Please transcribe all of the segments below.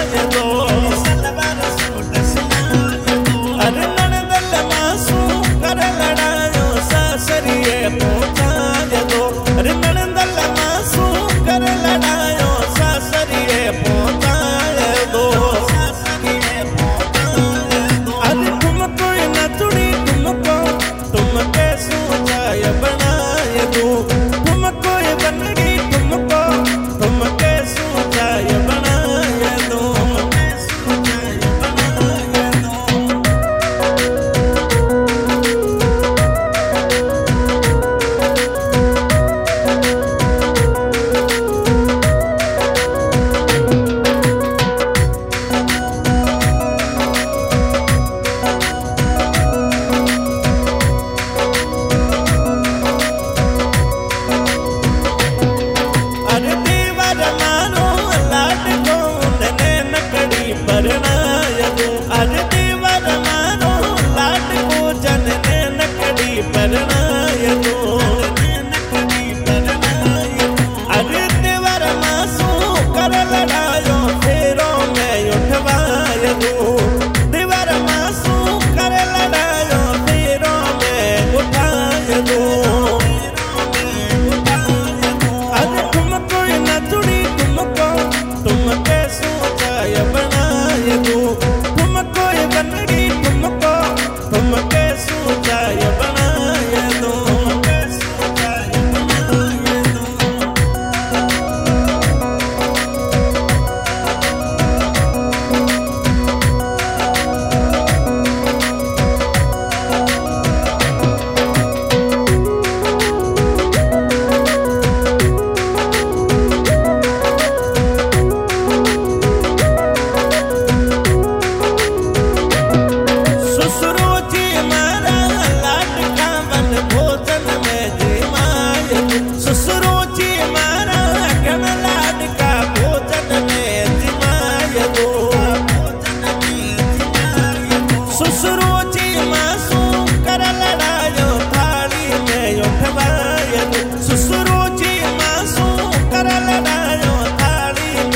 सिलाए दो, सलवार सूट सिलाए दो। अरे नणंदल मासू कर लड़ायो सासरिए पहुंचाए दो। अरे नणंदल मासू कर लड़ायो सासरिए पहुंचाए दो। अरे तुमको नचुड़ी तुमको तुमके सूझाए बनाए दो। तुमको बनड़ी तुमको तुमके सूझाए बनाए दो। अरे देवर मारो लाड को जनने नकड़ी परनाय दो। अरे देवर मासू कर लड़ायो फेरों में उठवाए दो। देवर मासू कर लड़ायो फेरों में उठाए दो। अरे तुमको नचुड़ी तुमको तुमके सूझाए बनाए दो। तुमको बनड़ी तुमको तुमके सूझाए बनाए दो।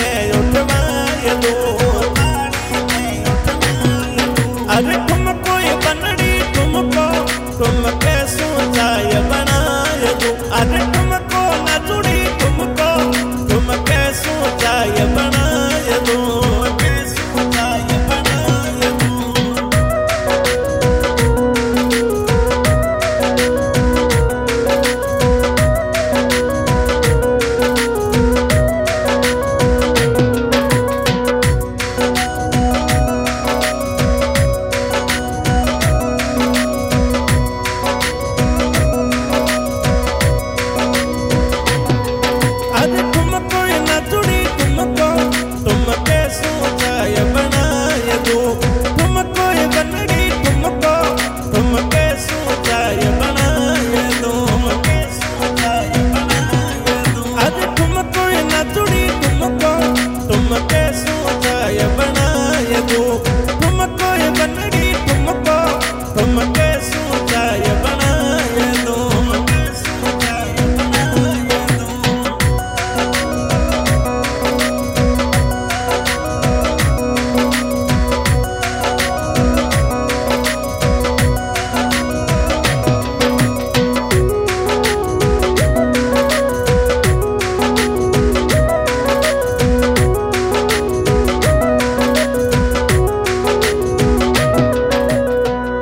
अरे तुमको